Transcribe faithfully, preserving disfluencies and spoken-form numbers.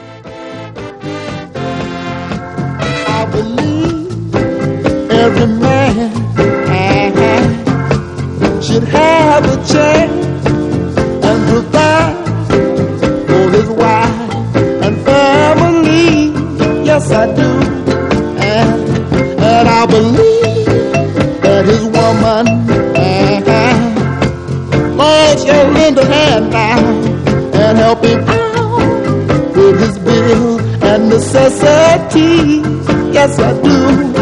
I believe every man uh-huh, should have a chance and provide for his wife and family. Yes, I do. And, and I believe that his woman uh-huh, Lord, shall lend a hand now and help him out with his bills and necessities. Yes, I do.